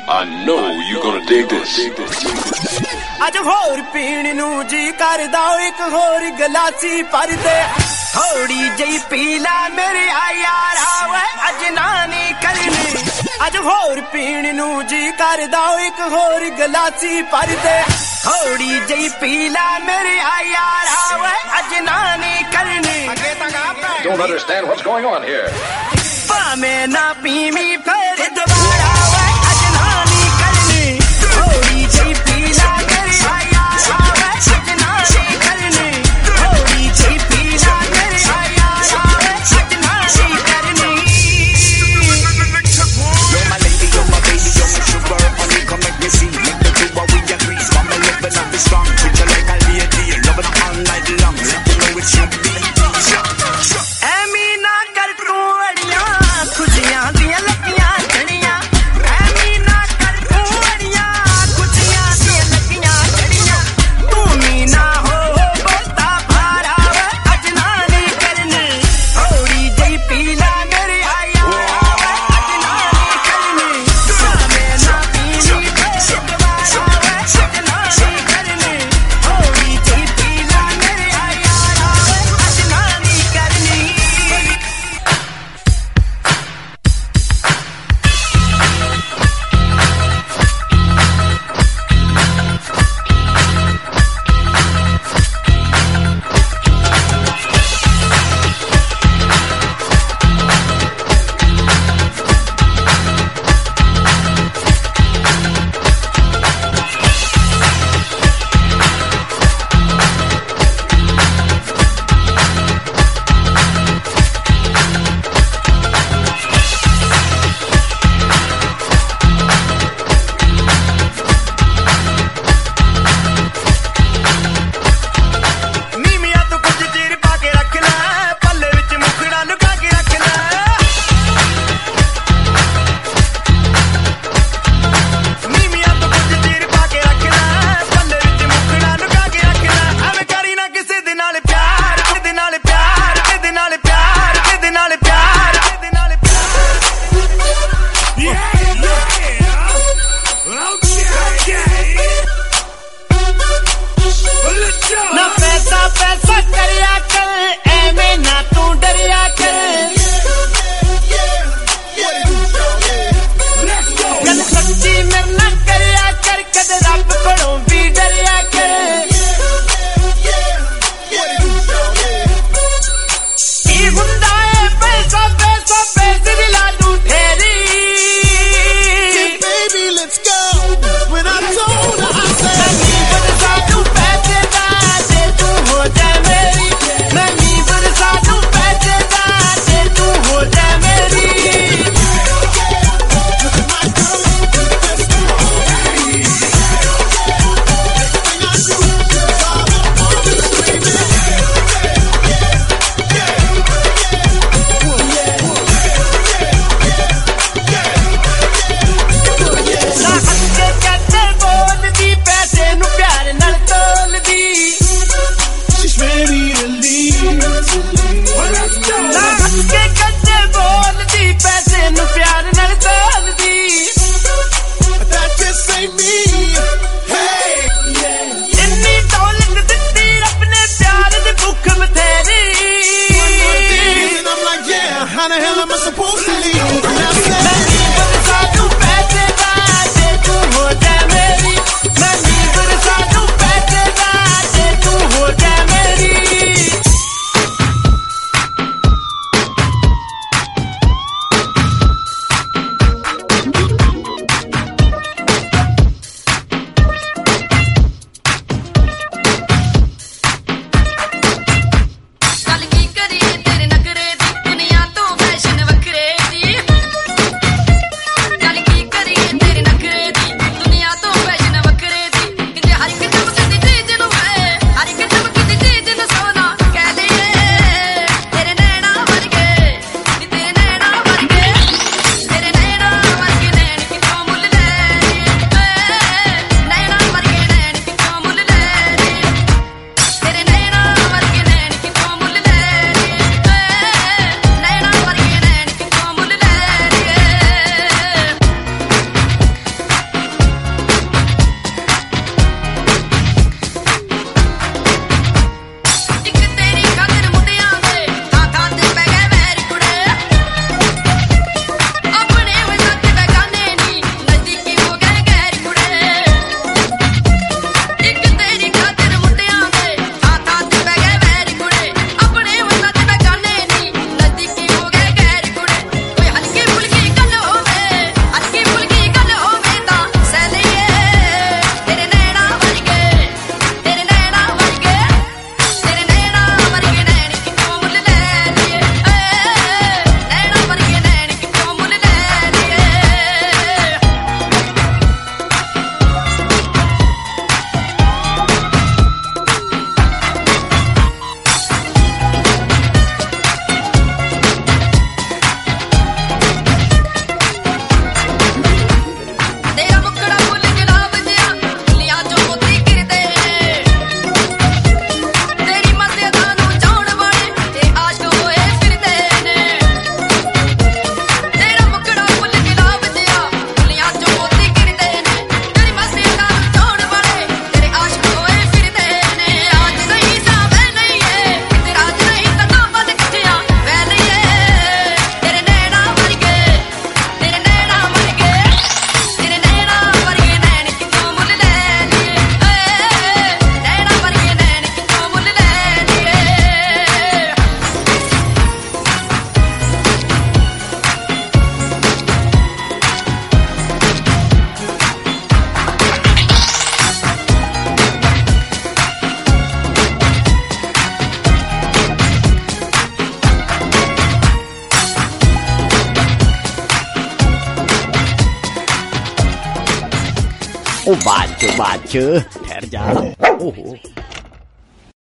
I know you're gonna dig this. ਅੱਜ ਹੋਰ ਪੀਣ ਨੂੰ ਜੀ ਕਰਦਾ ਇੱਕ ਹੋਰ ਗਲਾਸੀ ਭਰ ਦੇ ਥੋੜੀ ਜਿਹੀ ਪੀ ਲੈ ਮੇਰੇ ਆ ਯਾਰਾ ਵੇ ਅੱਜ ਨਾ ਨਹੀਂ ਕਰਨੀ ਅੱਜ ਹੋਰ ਪੀਣ ਨੂੰ ਜੀ ਕਰਦਾ ਇੱਕ ਹੋਰ ਗਲਾਸੀ ਭਰ ਦੇ ਥੋੜੀ ਜਿਹੀ ਪੀ ਲੈ ਮੇਰੇ ਆ ਯਾਰਾ ਵੇ ਅੱਜ ਨਾ ਨਹੀਂ ਕਰਨੀ ਅੱਗੇ ਤੱਕ ਆਪੇ Don't understand what's going on here. ਭਾਵੇਂ ਨਾ ਪੀਵੀਂ ਫਿਰ ਦੁਬਾਰਾ ਵੇ ਅੱਜ ਨਾ ਨਹੀਂ ਕਰਨੀ ਥੋੜੀ ਜਿਹੀ ਪੀ ਲੈ ਮੇਰੇ ਆ ਯਾਰਾ ਵੇ ਅੱਜ ਨਾ ਨਹੀਂ ਕਰਨੀ ਥੋੜੀ ਜਿਹੀ ਪੀ ਲੈ ਮੇਰੇ ਆ ਯਾਰਾ ਵੇ ਅੱਜ ਨਾ ਨਹੀਂ ਕਰਨੀ You're my lady, you're my baby, you're my sugar honey, come make me see make the two what we agree mama living up is strong treat you like a lady loving her all night long let you know it should be ਐਵੇਂ ਨਾ ਕਰ ਤੂੰ ਅੜੀਆਂ ਖੁਸ਼ੀਆਂ ਦੀਆਂ ਲੱਗੀਆਂ ਜੜੀਆਂ ਐਵੇਂ ਨਾ ਕਰ ਤੂੰ ਅੜੀਆਂ ਖੁਸ਼ੀਆਂ ਦੀਆਂ ਲੱਗੀਆਂ ਜੜੀਆਂ ਤੂੰ ਵੀ ਨਾ ਹੋ ਬੋਲਤਾ ਭਾਰਾ ਵੇ ਅੱਜ ਨਾ ਨਹੀਂ ਕਰਨੀ ਥੋੜੀ ਜਿਹੀ ਪੀ ਲੈ ਮੇਰੇ ਆਇਆ ਵੇ ਅੱਜ ਨਾ ਨਹੀਂ ਕਰਨੀ ਭਾਵੇਂ ਨਾ ਪੀਵੀਂ ਫਿਰ ਦੁਬਾਰਾ ਵੇ ਅੱਜ ਨਾ ਨਹੀਂ ਕਰਨੀ ਥੋੜੀ ਜਿਹੀ ਪੀ ਲੈ ਮੇਰੇ ਆਇਆ ਵੇ ਅੱਜ ਨਾ ਨਹੀਂ ਕਰਨੀ ਨੀਵੀਆਂ ਤੋਂ ਕੁਝ ਚਿਰ ਪਾ ਕੇ ਰੱਖ ਲੈ ਪੱਲੇ ਵਿੱਚ ਮੁਖੜਾ ਲੁਕਾ ਕੇ ਰੱਖ ਲੈ ਨੀਵੀਆਂ ਤੋਂ ਕੁਝ ਚਿਰ ਪਾ ਕੇ ਰੱਖ ਲੈ ਪੱਲੇ ਵਿੱਚ ਮੁਖੜਾ ਲੁਕਾ ਕੇ ਰੱਖ ਲੈ ਐਵੇਂ ਕਰੀ ਨਾ ਕਿਸੇ ਦੇ ਨਾਲ ਪਿਆਰ ਕਿਦੇ ਨਾਲ ਪਿਆਰ ਕਿਦੇ ਨਾਲ ਪਿਆਰ ਕਿਦੇ ਨਾਲ ਪਿਆਰ ਕਿਦੇ ਨਾਲ ਨਾ ਪੈਸਾ ਪੈਸਾ ਕਰਿਆ ਕਰ ਐਵੇਂ ਨਾ ਤੂੰ ਡਰਿਆ ਕਰ ਗੱਲ ਸੱਚੀ ਮੇਰੇ ਨਾਲ ਕਰਿਆ ਕਰ ਕਦੇ ਰੱਬ ਕੋਲੋਂ ਵੀ ਡਰਿਆ ਕਰ ਕੀ ਹੁੰਦਾ ਏ ਪੈਸਾ ਪੈਸਾ ਪੈਸੇ ਦੀ ਲਾਡੂ ਠੇਰੀ Baby, let's go. When I told her, I said, ਨਹੀਂ ਬਰਸਾ ਤੂੰ ਪੈਸੇ ਦਾ ਤੇ ਤੂੰ ਹੋ ਜਾ ਮੇਰੀ ਨਹੀਂ ਬਰਸਾ ਤੂੰ ਪੈਸੇ ਦਾ ਤੇ ਤੂੰ ਹੋ ਜਾ ਮੇਰੀ ਨਾ ਅੱਗੇ ਕੱਟੇ ਬੋਲਦੀ ਪੈਸੇ ਨੂੰ ਪਿਆਰ ਨਾਲ ਤੋਲਦੀ she's ready to leave. ਨਾ ਅੱਗੇ ਕੱਟੇ ਬੋਲਦੀ ਪੈਸੇ ਨੂੰ ਪਿਆਰ ਨਾਲ ਤੋਲਦੀ But that just ain't me. Hey, yeah. ਇੰਨੀ ਦੌਲਤ ਦਿੱਤੀ ਰੱਬ ਨੇ ਪਿਆਰ ਦੀ ਭੁੱਖ ਬਥੇਰੀ And I'm like, yeah, how the hell am I supposed to leave? And I said, ਨਹੀਂ ਬਰਸਾ ਤੂੰ ਪੈਸੇ ਦਾ ਤੇ ਤੂੰ ਹੋ ਜਾ ਮੇਰੀ ਨਹੀਂ ਬਰਸਾ ਤੂੰ ਪੈਸੇ ਦਾ ਤੇ ਤੂੰ ਹੋ ਜਾ ਮੇਰੀ ਗੱਲ ਕੀ ਕਰੀਏ ਤੇਰੇ ਨਖਰੇ ਦੀ ਦੁਨੀਆ ਤੋਂ ਫੈਸ਼ਨ ਵੱਖਰੇ ओ बांचो ठहर जा। ओहो